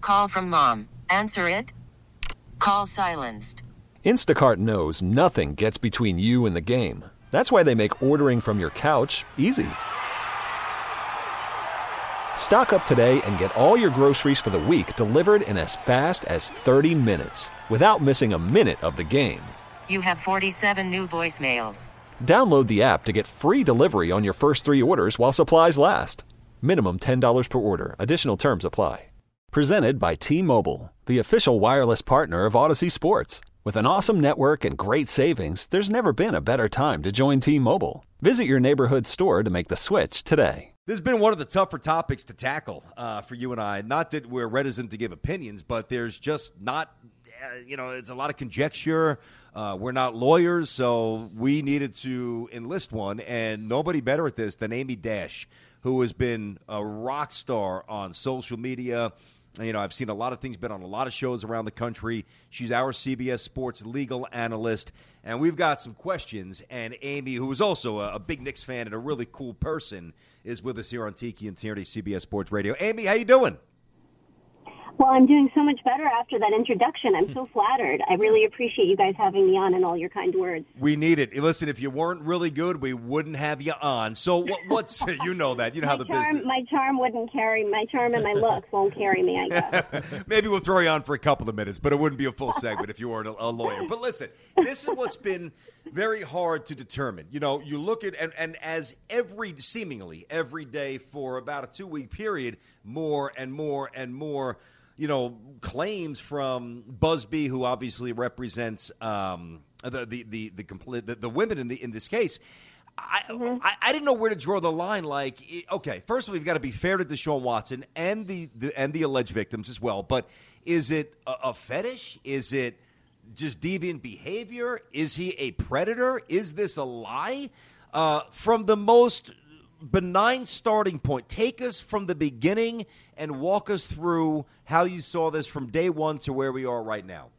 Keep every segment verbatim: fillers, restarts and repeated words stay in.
Call from mom. Answer it. Call silenced. Instacart knows nothing gets between you and the game. That's why they make ordering from your couch easy. Stock up today and get all your groceries for the week delivered in as fast as thirty minutes without missing a minute of the game. You have forty-seven new voicemails. Download the app to get free delivery on your first three orders while supplies last. Minimum ten dollars per order. Additional terms apply. Presented by T-Mobile, the official wireless partner of Odyssey Sports. With an awesome network and great savings, there's never been a better time to join T-Mobile. Visit your neighborhood store to make the switch today. This has been one of the tougher topics to tackle uh, for you and I. Not that we're reticent to give opinions, but there's just not, uh, you know, it's a lot of conjecture. Uh, we're not lawyers, so we needed to enlist one, and nobody better at this than Amy Dash, who has been a rock star on social media. You know, I've seen a lot of things, been on a lot of shows around the country. She's our C B S Sports legal analyst, and we've got some questions. And Amy, who is also a, a big Knicks fan and a really cool person, is with us here on Tiki and Tierney, C B S Sports Radio. Amy, how you doing? Well, I'm doing so much better after that introduction. I'm so flattered. I really appreciate you guys having me on and all your kind words. We need it. Listen, if you weren't really good, we wouldn't have you on. So what, what's you know that you know my how the charm, business. My charm wouldn't carry. My charm and my looks won't carry me, I guess. Maybe we'll throw you on for a couple of minutes, but it wouldn't be a full segment if you weren't a, a lawyer. But listen, this is what's been very hard to determine. You know, you look at and, and as every seemingly every day for about a two week period, more and more and more. You know, claims from Busby, who obviously represents um, the the the the, complete, the the women in the in this case. I, mm-hmm. I I didn't know where to draw the line. Like, okay, first of all, we've got to be fair to Deshaun Watson and the, the and the alleged victims as well. But is it a, a fetish? Is it just deviant behavior? Is he a predator? Is this a lie? Uh, from the most benign starting point, take us from the beginning and walk us through how you saw this from day one to where we are right now.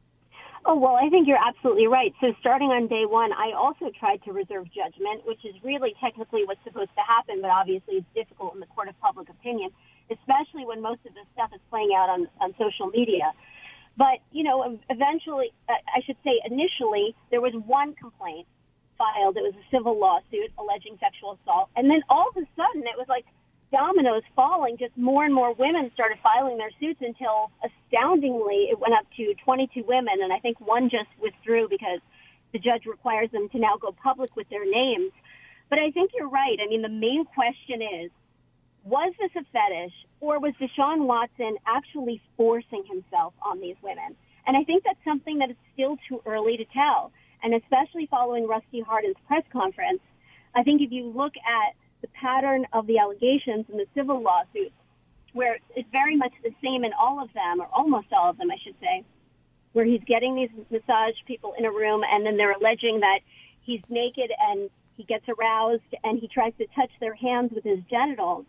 Oh, well, I think you're absolutely right. So starting on day one, I also tried to reserve judgment, which is really technically what's supposed to happen, but obviously it's difficult in the court of public opinion, especially when most of this stuff is playing out on, on social media. But, you know, eventually, uh, I should say initially, there was one complaint filed. It was a civil lawsuit alleging sexual assault. And then all of a sudden, it was like dominoes falling. Just more and more women started filing their suits until, astoundingly, it went up to twenty-two women. And I think one just withdrew because the judge requires them to now go public with their names. But I think you're right. I mean, the main question is, was this a fetish, or was Deshaun Watson actually forcing himself on these women? And I think that's something that is still too early to tell. And especially following Rusty Hardin's press conference, I think if you look at the pattern of the allegations in the civil lawsuits, where it's very much the same in all of them, or almost all of them, I should say, where he's getting these massage people in a room, and then they're alleging that he's naked and he gets aroused and he tries to touch their hands with his genitals.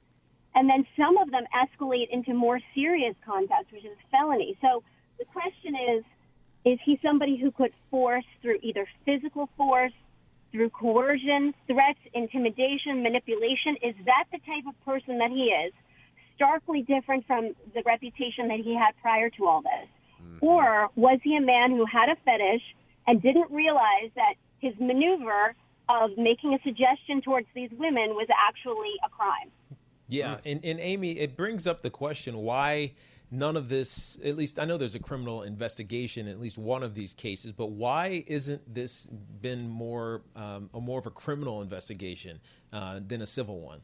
And then some of them escalate into more serious contact, which is felony. So the question is, is he somebody who could force through either physical force, through coercion, threats, intimidation, manipulation? Is that the type of person that he is? Starkly different from the reputation that he had prior to all this. Mm-hmm. Or was he a man who had a fetish and didn't realize that his maneuver of making a suggestion towards these women was actually a crime? Yeah, and, and Amy, it brings up the question why none of this, at least I know there's a criminal investigation in at least one of these cases, but why isn't this been more um, a more of a criminal investigation uh, than a civil one?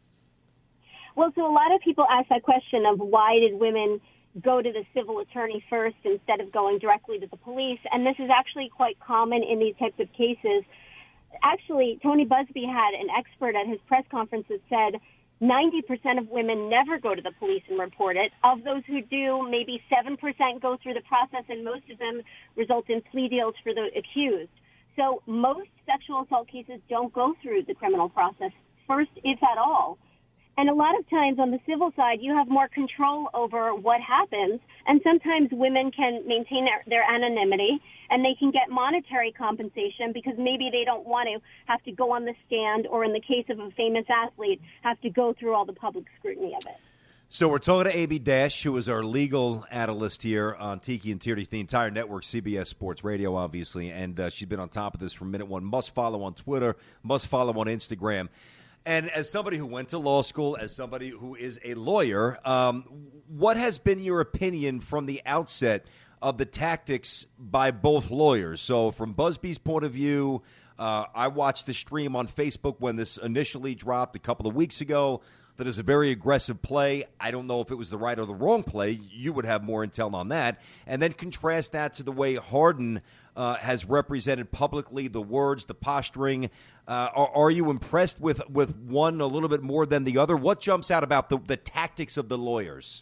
Well, so a lot of people ask that question of why did women go to the civil attorney first instead of going directly to the police? And this is actually quite common in these types of cases. Actually, Tony Busby had an expert at his press conference that said ninety percent of women never go to the police and report it. Of those who do, maybe seven percent go through the process, and most of them result in plea deals for the accused. So most sexual assault cases don't go through the criminal process first, if at all. And a lot of times on the civil side, you have more control over what happens, and sometimes women can maintain their, their anonymity, and they can get monetary compensation because maybe they don't want to have to go on the stand, or in the case of a famous athlete, have to go through all the public scrutiny of it. So we're talking to Amy Dash, who is our legal analyst here on Tiki and Tierney, the entire network, C B S Sports Radio, obviously, and uh, she's been on top of this from minute one. Must follow on Twitter, must follow on Instagram. And as somebody who went to law school, as somebody who is a lawyer, um, what has been your opinion from the outset of the tactics by both lawyers? So from Busby's point of view, uh, I watched the stream on Facebook when this initially dropped a couple of weeks ago. That is a very aggressive play. I don't know if it was the right or the wrong play. You would have more intel on that. And then contrast that to the way Harden uh, has represented publicly the words, the posturing. Uh, are, are you impressed with, with one a little bit more than the other? What jumps out about the, the tactics of the lawyers?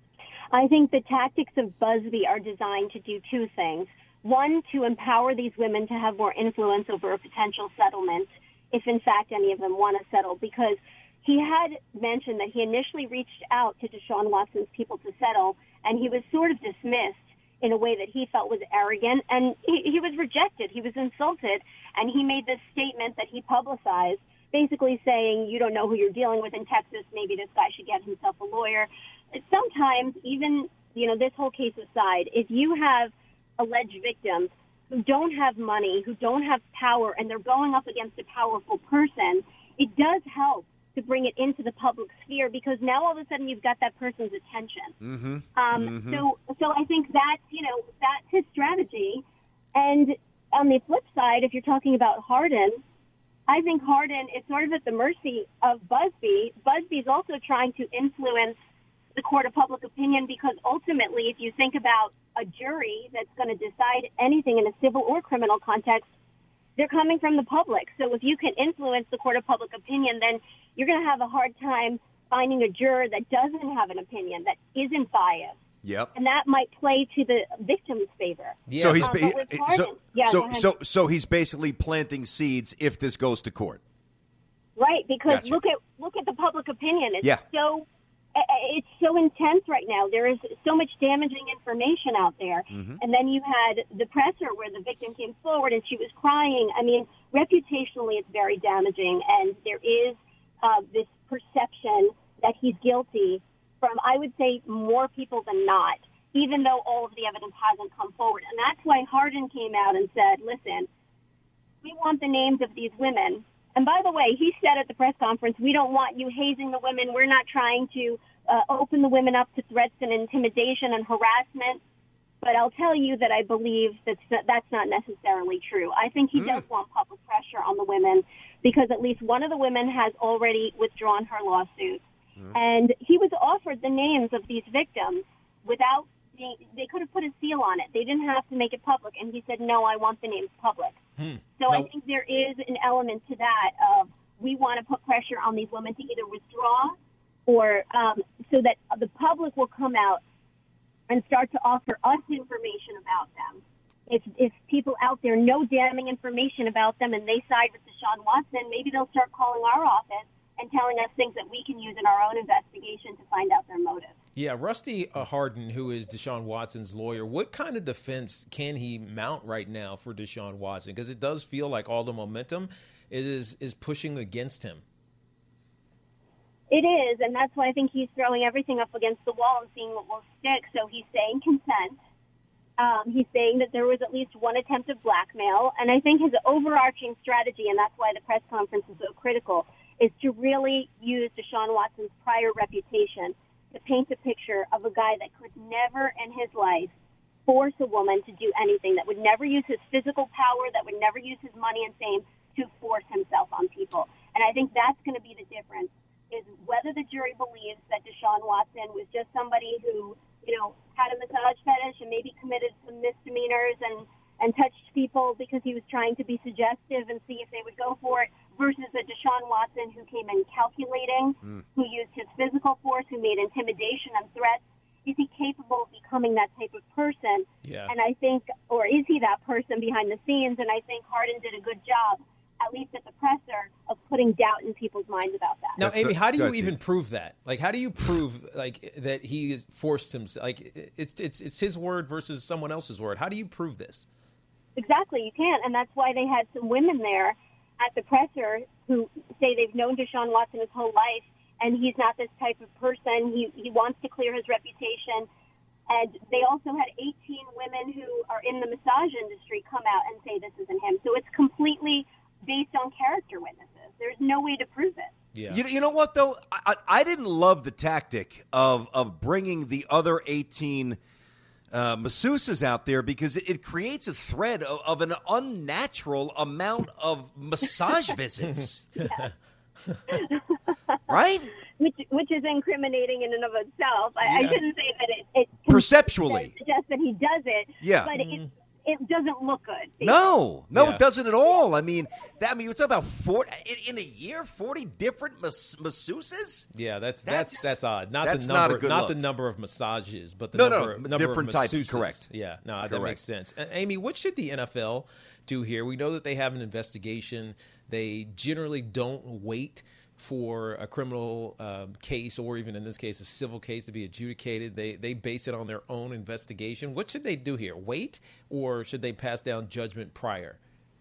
I think the tactics of Busby are designed to do two things. One, to empower these women to have more influence over a potential settlement, if in fact any of them want to settle, because he had mentioned that he initially reached out to Deshaun Watson's people to settle, and he was sort of dismissed in a way that he felt was arrogant, and he, he was rejected. He was insulted, and he made this statement that he publicized, basically saying, you don't know who you're dealing with in Texas, maybe this guy should get himself a lawyer. Sometimes, even, you know, this whole case aside, if you have alleged victims who don't have money, who don't have power, and they're going up against a powerful person, it does help to bring it into the public sphere, because now all of a sudden you've got that person's attention. Mm-hmm. Um, mm-hmm. So, so I think that's, you know, that's his strategy. And on the flip side, if you're talking about Harden, I think Harden is sort of at the mercy of Busby. Busby's also trying to influence the court of public opinion, because ultimately, if you think about a jury that's going to decide anything in a civil or criminal context, they're coming from the public. So if you can influence the court of public opinion, then you're going to have a hard time finding a juror that doesn't have an opinion, that isn't biased. Yep. And that might play to the victim's favor. Yeah. So he's um, he, Harden, so, yeah, so, so so he's basically planting seeds if this goes to court. Right, because Gotcha. look at look at the public opinion. It's yeah. so it's so intense right now. There is so much damaging information out there. Mm-hmm. And then you had the presser where the victim came forward and she was crying. I mean, reputationally, it's very damaging. And there is uh, this perception that he's guilty from, I would say, more people than not, even though all of the evidence hasn't come forward. And that's why Harden came out and said, listen, we want the names of these women. And by the way, he said at the press conference, we don't want you hazing the women. We're not trying to uh, open the women up to threats and intimidation and harassment. But I'll tell you that I believe that that's not necessarily true. I think he mm. does want public pressure on the women, because at least one of the women has already withdrawn her lawsuit. Mm. And he was offered the names of these victims without being, they could have put a seal on it. They didn't have to make it public. And he said, no, I want the names public. Hmm. So no. I think there is an element to that of we want to put pressure on these women to either withdraw or um, so that the public will come out and start to offer us information about them. If, if people out there know damning information about them and they side with Deshaun Watson, maybe they'll start calling our office and telling us things that we can use in our own investigation to find out their motive. Yeah, Rusty uh, Harden, who is Deshaun Watson's lawyer, what kind of defense can he mount right now for Deshaun Watson? Because it does feel like all the momentum is is pushing against him. It is, and that's why I think he's throwing everything up against the wall and seeing what will stick. So he's saying consent. Um, he's saying that there was at least one attempt of blackmail. And I think his overarching strategy, and that's why the press conference is so critical, is to really use Deshaun Watson's prior reputation to paint a picture of a guy that could never in his life force a woman to do anything, that would never use his physical power, that would never use his money and fame to force himself on people. And I think that's going to be the difference, is whether the jury believes that Deshaun Watson was just somebody who, you know, had a massage fetish and maybe committed some misdemeanors and, and touched people because he was trying to be suggestive and see if they would go for it, versus a Deshaun Watson who came in calculating, mm. who used his physical force, who made intimidation and threats. Is he capable of becoming that type of person? Yeah. And I think, or is he that person behind the scenes? And I think Harden did a good job, at least at the presser, of putting doubt in people's minds about that. Now, That's Amy, so, how do you ahead, even Steve. prove that? Like, how do you prove like that he forced himself? Like, it's it's it's his word versus someone else's word. How do you prove this? Exactly, you can't, and that's why they had some women there at the presser who say they've known Deshaun Watson his whole life, and he's not this type of person. He he wants to clear his reputation. And they also had eighteen women who are in the massage industry come out and say this isn't him. So it's completely based on character witnesses. There's no way to prove it. Yeah. You, you know what, though? I, I didn't love the tactic of, of bringing the other eighteen uh, masseuses out there because it, it creates a thread of, of an unnatural amount of massage visits. Right? Which, which is incriminating in and of itself. I, yeah. I shouldn't say that it, it perceptually suggests that he does it, yeah. but it, it doesn't look good. No, no, yeah. it doesn't at all. I mean, that, I mean, you're talking about forty in, in a year, forty different mas- masseuses. Yeah, that's that's that's, that's odd. Not that's the number, not, a good not look. the number of massages, but the no, number, no, number different of types. masseuses. Correct. Yeah, no, Correct. that makes sense. Uh, Amy, what should the N F L do here? We know that they have an investigation. They generally don't wait for a criminal uh, case, or even in this case, a civil case to be adjudicated. They they base it on their own investigation. What should they do here? Wait, or should they pass down judgment prior?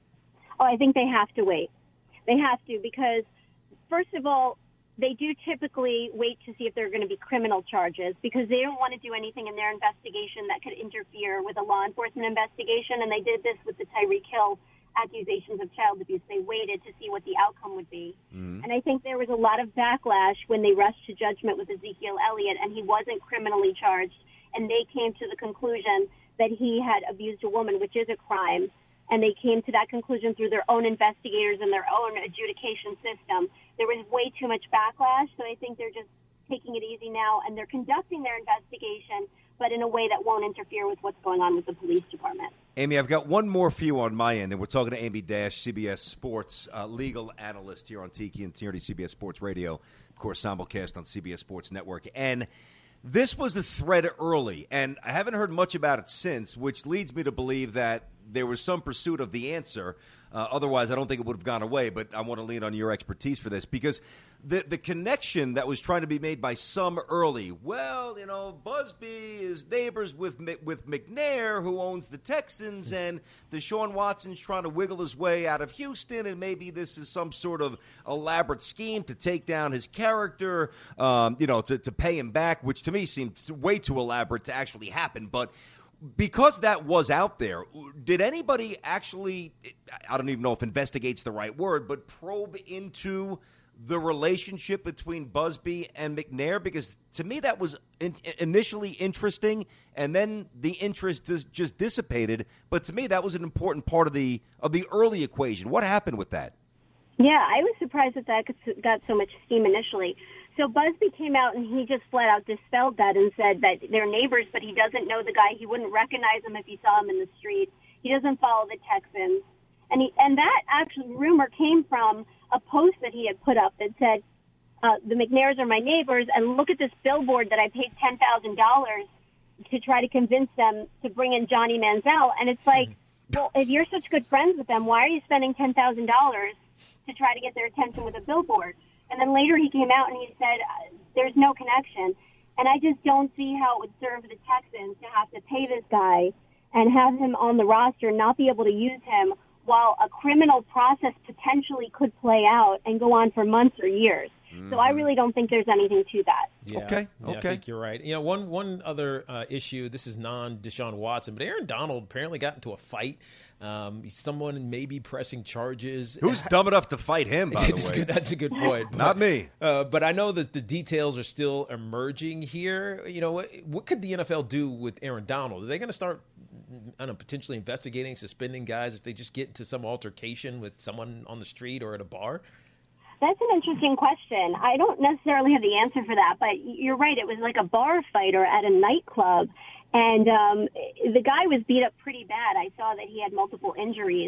Oh, I think they have to wait. They have to because, first of all, they do typically wait to see if there are going to be criminal charges because they don't want to do anything in their investigation that could interfere with a law enforcement investigation, and they did this with the Tyreek Hill accusations of child abuse. They waited to see what the outcome would be. Mm-hmm. And I think there was a lot of backlash when they rushed to judgment with Ezekiel Elliott and he wasn't criminally charged. And they came to the conclusion that he had abused a woman, which is a crime. And they came to that conclusion through their own investigators and their own adjudication system. There was way too much backlash. So I think they're just taking it easy now and they're conducting their investigation, but in a way that won't interfere with what's going on with the police department. Amy, I've got one more for you on my end, and we're talking to Amy Dash, C B S Sports uh, legal analyst here on Tiki and Tierney, C B S Sports Radio, of course, simulcast on C B S Sports Network. And this was the thread early, and I haven't heard much about it since, which leads me to believe that there was some pursuit of the answer. Uh, otherwise, I don't think it would have gone away, but I want to lean on your expertise for this because the the connection that was trying to be made by some early, well, you know, Busby is neighbors with with McNair, who owns the Texans, and Deshaun Watson's trying to wiggle his way out of Houston, and maybe this is some sort of elaborate scheme to take down his character, um, you know, to, to pay him back, which to me seemed way too elaborate to actually happen, but because that was out there, did anybody actually, I don't even know if investigate's the right word, but probe into the relationship between Busby and McNair? Because to me that was in, initially interesting, and then the interest just, just dissipated. But to me that was an important part of the of the early equation. What happened with that? Yeah, I was surprised that that got so much steam initially. So Busby came out and he just flat out dispelled that and said that they're neighbors, but he doesn't know the guy. He wouldn't recognize him if he saw him in the street. He doesn't follow the Texans. And he, and that actually rumor came from a post that he had put up that said, uh, the McNairs are my neighbors, and look at this billboard that I paid ten thousand dollars to try to convince them to bring in Johnny Manziel. And it's like, well, if you're such good friends with them, why are you spending ten thousand dollars to try to get their attention with a billboard? And then later he came out and he said, uh, there's no connection. And I just don't see how it would serve the Texans to have to pay this guy and have him on the roster and not be able to use him while a criminal process potentially could play out and go on for months or years. Mm-hmm. So I really don't think there's anything to that. Yeah, okay, yeah, okay. I think you're right. You know, one one other uh, issue, this is non-Deshaun Watson, but Aaron Donald apparently got into a fight. Um, someone may be pressing charges. Who's dumb enough to fight him, by the way? Good, that's a good point. But, Not me. Uh, but I know that the details are still emerging here. You know, what, what could the N F L do with Aaron Donald? Are they going to start, I don't know, potentially investigating, suspending guys if they just get into some altercation with someone on the street or at a bar? That's an interesting question. I don't necessarily have the answer for that, but you're right. It was like a bar fight or at a nightclub. And um, the guy was beat up pretty bad. I saw that he had multiple injuries.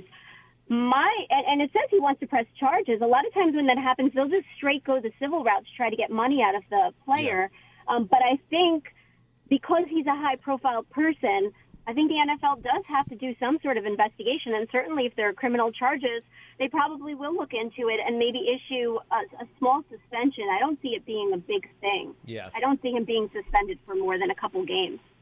My and, and it says he wants to press charges. A lot of times when that happens, they'll just straight go the civil route to try to get money out of the player. Yeah. Um, but I think because he's a high-profile person, I think the N F L does have to do some sort of investigation. And certainly if there are criminal charges, they probably will look into it and maybe issue a, a small suspension. I don't see it being a big thing. Yeah. I don't see him being suspended for more than a couple games.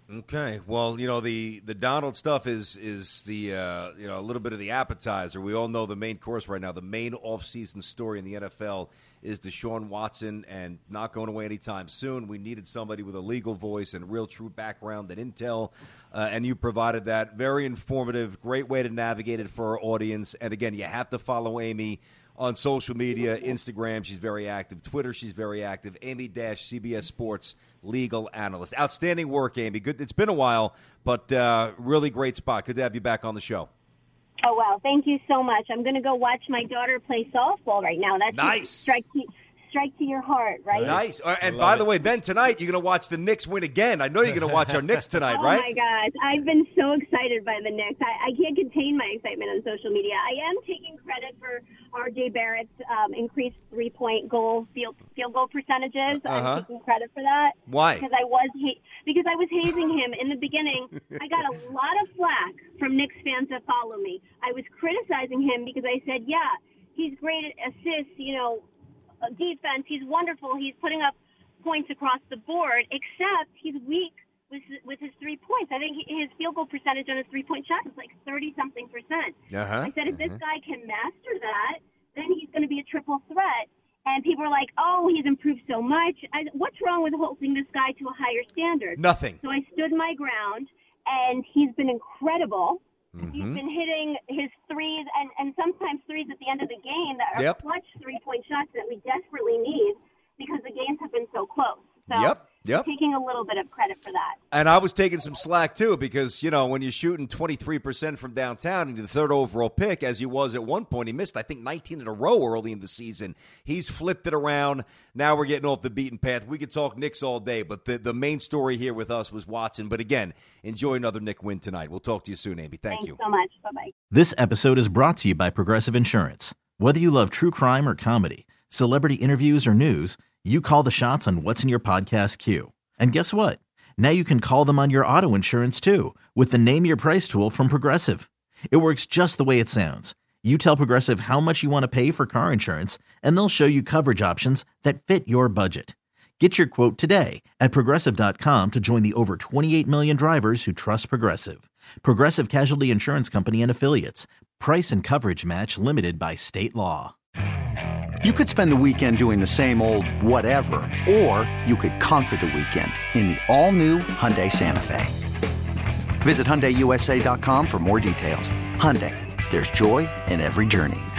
Okay, well, you know the, the Donald stuff is is the uh, you know a little bit of the appetizer. We all know the main course right now. The main off-season story in the N F L is Deshaun Watson, and not going away anytime soon. We needed somebody with a legal voice and real true background and intel, uh, and you provided that. Very informative, great way to navigate it for our audience. And again, you have to follow Amy on social media, Instagram, she's very active. Twitter, she's very active. Amy-C B S Sports legal analyst. Outstanding work, Amy. Good. It's been a while, but uh, really great spot. Good to have you back on the show. Oh, wow. Thank you so much. I'm going to go watch my daughter play softball right now. That's nice. Strike to, strike to your heart, right? Nice. And by it. the way, then tonight you're going to watch the Knicks win again. I know you're going to watch our Knicks tonight, oh right? Oh, my gosh. I've been so excited by the Knicks. I, I can't contain my excitement on social media. I am taking credit for R J Barrett's um, increased three-point goal field field goal percentages. Uh-huh. I'm taking credit for that. Why? Because I was ha- because I was hazing him in the beginning. I got a lot of flack from Knicks fans that follow me. I was criticizing him because I said, yeah, he's great at assists, you know, defense. He's wonderful. He's putting up points across the board, except he's weak with with his three points. I think his field goal percentage on his three-point shot is like thirty-something percent. Uh-huh. I said, if uh-huh. this guy can master that, then he's going to be a triple threat. And people are like, oh, he's improved so much. I, what's wrong with holding this guy to a higher standard? Nothing. So I stood my ground, and he's been incredible. Mm-hmm. He's been hitting his threes and, and sometimes threes at the end of the game that are yep. clutch three-point shots that we desperately need because the games have been so close. So yep, yep. taking a little bit of credit for that. And I was taking some slack, too, because, you know, when you're shooting twenty-three percent from downtown into the third overall pick, as he was at one point, he missed, I think, nineteen in a row early in the season. He's flipped it around. Now we're getting off the beaten path. We could talk Knicks all day, but the, the main story here with us was Watson. But, again, enjoy another Knick win tonight. We'll talk to you soon, Amy. Thank Thanks you. so much. Bye-bye. This episode is brought to you by Progressive Insurance. Whether you love true crime or comedy, celebrity interviews or news, you call the shots on what's in your podcast queue. And guess what? Now you can call them on your auto insurance, too, with the Name Your Price tool from Progressive. It works just the way it sounds. You tell Progressive how much you want to pay for car insurance, and they'll show you coverage options that fit your budget. Get your quote today at Progressive dot com to join the over twenty-eight million drivers who trust Progressive. Progressive Casualty Insurance Company and Affiliates. Price and coverage match limited by state law. You could spend the weekend doing the same old whatever, or you could conquer the weekend in the all-new Hyundai Santa Fe. Visit Hyundai U S A dot com for more details. Hyundai, there's joy in every journey.